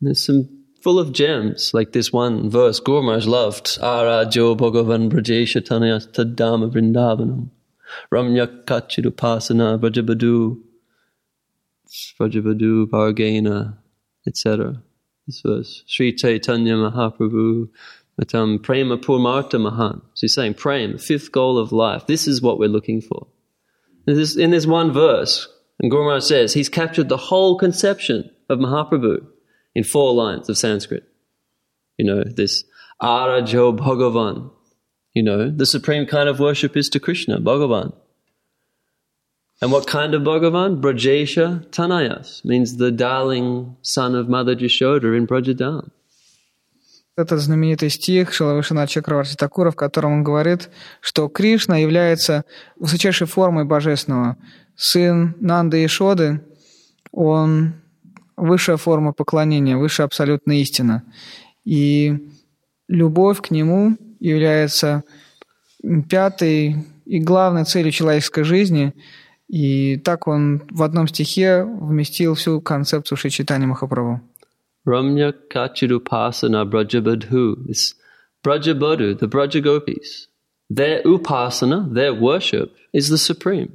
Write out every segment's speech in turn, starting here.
There's some full of gems, like this one verse Guru Maharaj loved. Arajo Bhagavan Brajesha Tanaya Tadama Vrindavanam Ramya Kachidupasana Vrajabadu Vargena, etc. This verse. Sri Chaitanya Mahaprabhu Matam Prema Purmarta Mahan. So he's saying Prem, fifth goal of life. This is what we're looking for. In this one verse, and Guru Maharaj says, he's captured the whole conception of Mahaprabhu in 4 lines of Sanskrit. This Arajo Bhagavan. The supreme kind of worship is to Krishna, Bhagavan. And what kind of Bhagavan? Brajesha Tanayas, means the darling son of Mother Jashoda in Brajadam. Это знаменитый стих Шрила Вишванатха Чакраварти Такура, в котором он говорит, что Кришна является высочайшей формой Божественного. Сын Нанды и Ешоды, он высшая форма поклонения, высшая абсолютная истина. И любовь к нему является 5-й и главной целью человеческой жизни. И так он в одном стихе вместил всю концепцию Шри Чайтанья Махапрабху. Ramya Kachidupasana Brajabadhu. This Brajabadhu, the Brajagopis, their upasana, their worship is the supreme.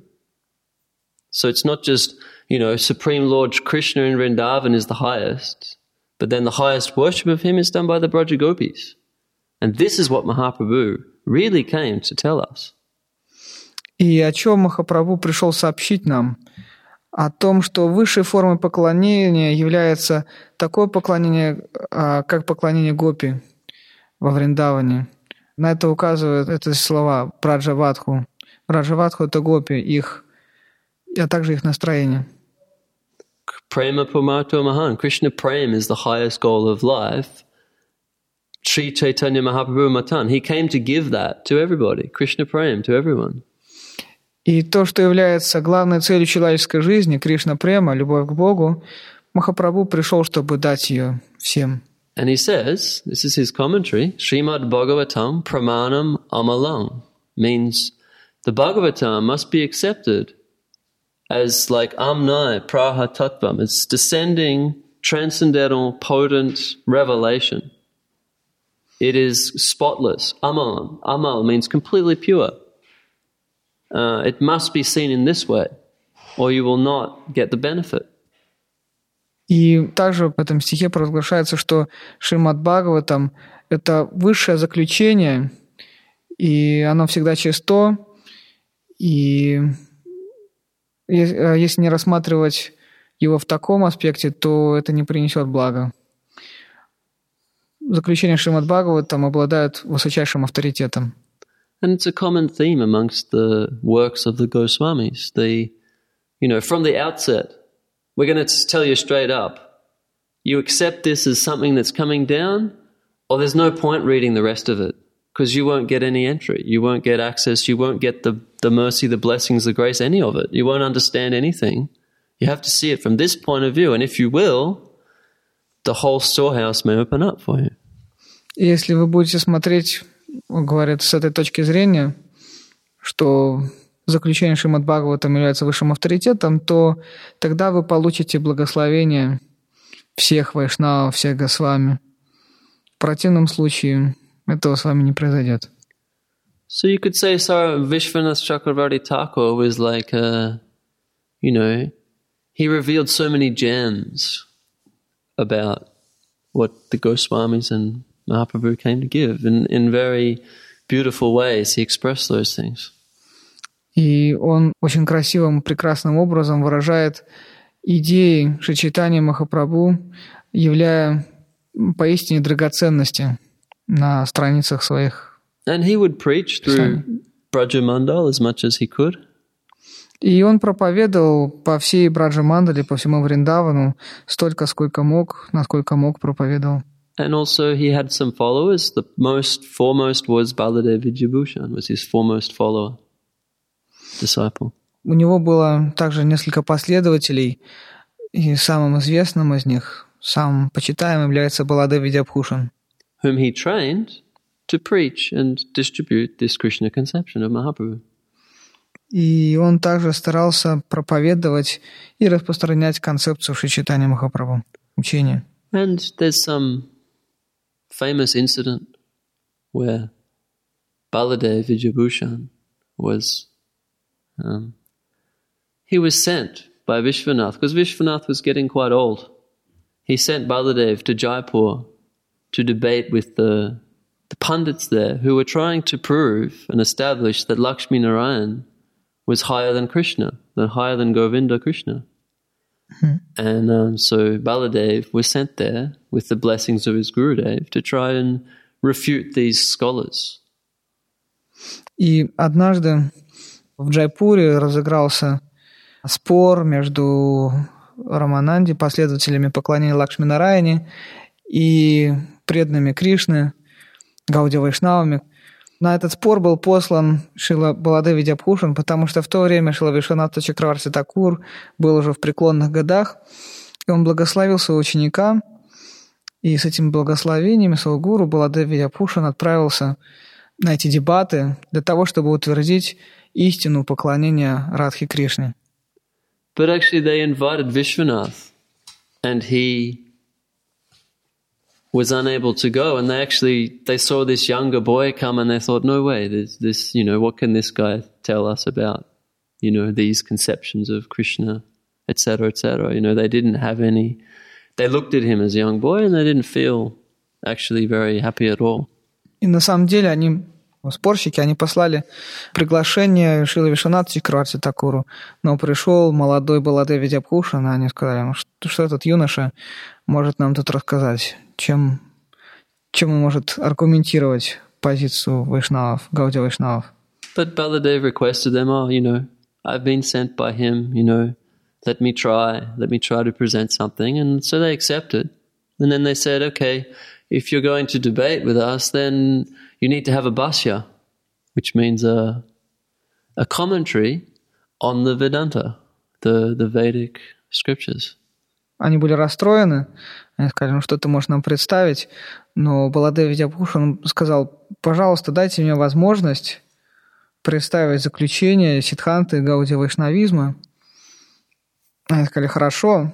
So it's not just, Supreme Lord Krishna in Vrindavan is the highest, but then the highest worship of him is done by the Brajagopis. And this is what Mahaprabhu really came to tell us. И о чем Махапрабху пришел сообщить нам? О том, что высшей формой поклонения является такое поклонение, как поклонение гопи во Вриндаване. На это указывают эти слова Браджавадху. Браджавадху — это гопи, а также их настроение. Prema Purmarto Mahan. Krishna Prem is the highest goal of life. Sri Chaitanya Mahaprabhu Matan. He came to give that to everybody. Krishna Prem to everyone. И то, что является главной целью человеческой жизни, Кришна Према, любовь к Богу, Махапрабху пришел, чтобы дать ее всем. And he says, this is his commentary, Srimad Bhagavatam Pramanam Amalang, means the Bhagavatam must be accepted as like Amnai Praha Tattvam. It's descending, transcendental, potent revelation. It is spotless. Amal. Amal means completely pure. It must be seen in this way, or you will not get the benefit. И также в этом стихе провозглашается, что Шримад Бхагаватам — это высшее заключение, и оно всегда чисто, и если не рассматривать его в таком аспекте, то это не принесет блага. Заключения Шримад Бхагаватам обладают высочайшим авторитетом. And it's a common theme amongst the works of the Goswamis. From the outset, we're going to tell you straight up, you accept this as something that's coming down, or there's no point reading the rest of it, because you won't get any entry, you won't get access, you won't get the mercy, the blessings, the grace, any of it. You won't understand anything. You have to see it from this point of view, and if you will, the whole storehouse may open up for you. Если вы будете смотреть, говорят, с этой точки зрения, что заключение Шримад Бхагаватам является высшим авторитетом, то тогда вы получите благословение всех вайшнавов, всех госвами. В противном случае этого с вами не произойдет. So you could say Sir Vishwanath Chakravarti Thakur was like, he revealed so many gems about what the Goswamis and Mahaprabhu came to give. In very beautiful ways he expressed those things. И он очень красивым, прекрасным образом выражает идеи Шри Чайтаньи Махапрабху, являя поистине драгоценности на страницах своих. And he would preach through Brajamandal as much as he could. И он проповедовал по всей Браджамандале, по всему Вриндавану, столько, сколько мог, насколько мог, проповедовал. And also he had some followers. The foremost was Baladev Vidyabhushan, was his foremost follower, disciple. У него было также несколько последователей, и самым известным из них, самым почитаемым является Баладев Видябхушан, whom he trained to preach and distribute this Krishna conception of Mahaprabhu. И он также старался проповедовать и распространять концепцию Шри Чайтаньи Махапрабху, учение. And there's some famous incident where Baladev Vijayabhushan was he was sent by Vishwanath, because Vishwanath was getting quite old. He sent Baladev to Jaipur to debate with the pundits there who were trying to prove and establish that Lakshmi Narayan was higher than Krishna, higher than Govinda Krishna. And so Baladev was sent there with the blessings of his Gurudev to try and refute these scholars. И однажды в Джайпуре разыгрался спор между Рамананди, последователями поклонения Лакшми Нараяне, и преданными Кришны, Гаудия Вайшнавами. На этот спор был послан Шрила Баладев Видьябхушан, потому что в то время Шрила Вишванатха Чакраварти Такур был уже в преклонных годах, и он благословил своего ученика, и с этими благословениями своего гуру Баладев Видьябхушан отправился на эти дебаты для того, чтобы утвердить истину поклонения Радхи Кришне. But actually they invited Vishwanath, and he was unable to go, and they saw this younger boy come, and they thought, no way, there's this, what can this guy tell us about, these conceptions of Krishna, etc., etc. They didn't have any, they looked at him as a young boy, and they didn't feel actually very happy at all. И на самом деле спорщики, они послали приглашение Шриле Вишванатху Чакраварти Такуру, но пришел молодой Баладев Видьябхушан, и они сказали, что этот юноша может нам тут рассказать, чем он может аргументировать позицию Вайшнавов, Гаудия Вайшнавов. But Baladev requested them, I've been sent by him, let me try to present something, and so they accepted. And then they said, okay, if you're going to debate with us, then you need to have a bhashya, which means a commentary on the Vedanta, the Vedic scriptures. Они были расстроены, они сказали, что ты можешь нам представить, но Баладев Видьябхушан сказал, пожалуйста, дайте мне возможность представить заключение Сиддханты Гаудия Вайшнавизма. Они сказали, хорошо,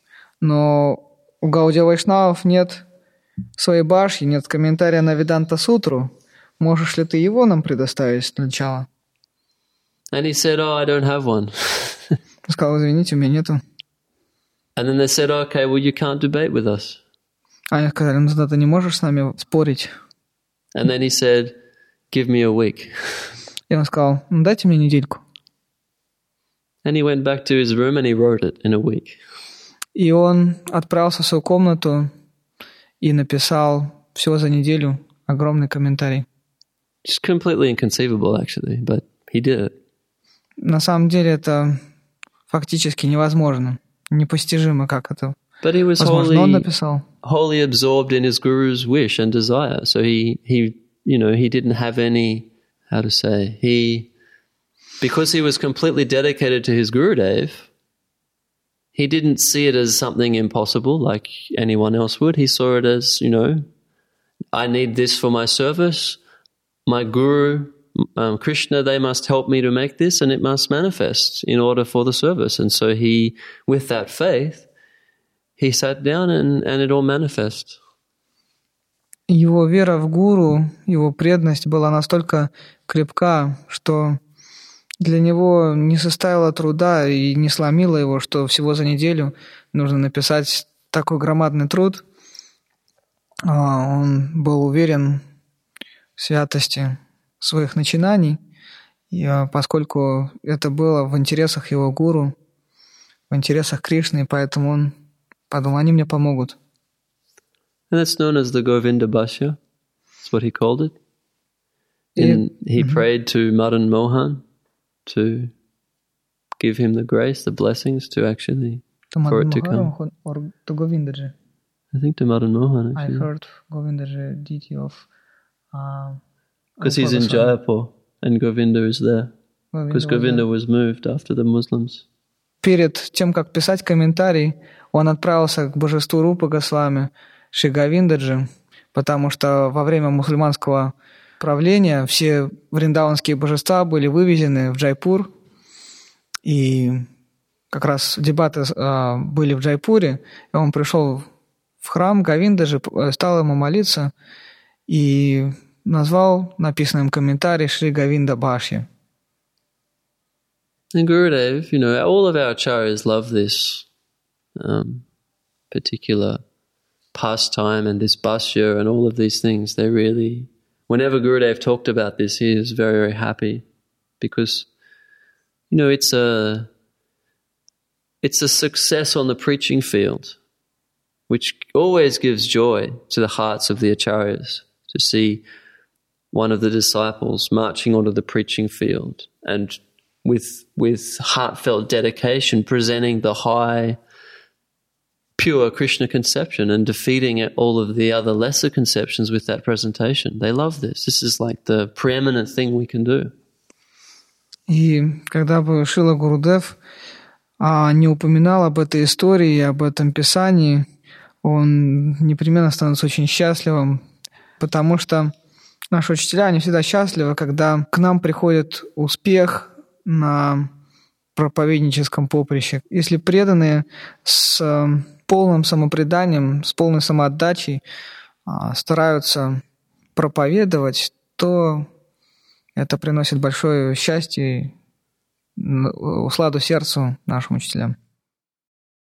но у Гаудия Вайшнавов нет своей башни, нет комментария на Веданта Сутру. Можешь ли ты его нам предоставить сначала? And he said, I don't have one. Он сказал, извините, у меня нету. And then they said, okay, well, you can't debate with us. Они сказали, ну ты не можешь с нами спорить. And then he said, give me a week. И он сказал, дайте мне недельку. And he went back to his room and he wrote it in a week. И он отправился в свою комнату и написал всего за неделю огромный комментарий. Just completely inconceivable, actually, but he did it. На самом деле это фактически невозможно, непостижимо, как это возможно. Он написал. Wholly absorbed in his guru's wish and desire, so he didn't have any, because he was completely dedicated to his Gurudev, he didn't see it as something impossible like anyone else would. He saw it as, I need this for my service. My Guru, Krishna, they must help me to make this, and it must manifest in order for the service. And so he, with that faith, he sat down and it all manifests. Его вера в Гуру, его преданность была настолько крепка, что для него не составило труда и не сломило его, что всего за неделю нужно написать такой громадный труд. Он был уверен в святости своих начинаний, и поскольку это было в интересах его гуру, в интересах Кришны, поэтому он подумал, они мне помогут. And that's known as the Govinda Bhashya. That's what he called it. And he prayed to Madan Mohan to give him the grace, the blessings to actually, for it to come. Or to Govindaji? I think to Madan Mohan, actually. I heard Govindaji deity of... Because he's in Jaipur and Govinda is there. Because Govinda was moved after the Muslims. Перед тем, как писать комментарий, он отправился к божеству Рупа Госвами, Шри Говиндаджи, потому что во время мусульманского правления все вриндаванские божества были вывезены в Джайпур, и как раз дебаты были в Джайпуре, и он пришел в храм, Говинда же стал ему молиться и назвал написанным комментарий Шри Говинда Бхашья. And Gurudev, all of our acharyas love this particular pastime and this bhashya and all of these things. They really, whenever Gurudev talked about this, he is very, very happy because, it's a success on the preaching field, which always gives joy to the hearts of the acharyas to see one of the disciples marching onto the preaching field and with heartfelt dedication presenting the high, pure Krishna conception and defeating all of the other lesser conceptions with that presentation. They love this. This is like the preeminent thing we can do. И когда бы Шрила Гурудев не упоминал об этой истории, об этом писании, он непременно становится очень счастливым, потому что наши учителя, они всегда счастливы, когда к нам приходит успех на проповедническом поприще. Если преданные с полным самопреданием, с полной самоотдачей стараются проповедовать, то это приносит большое счастье и усладу сердцу нашим учителям.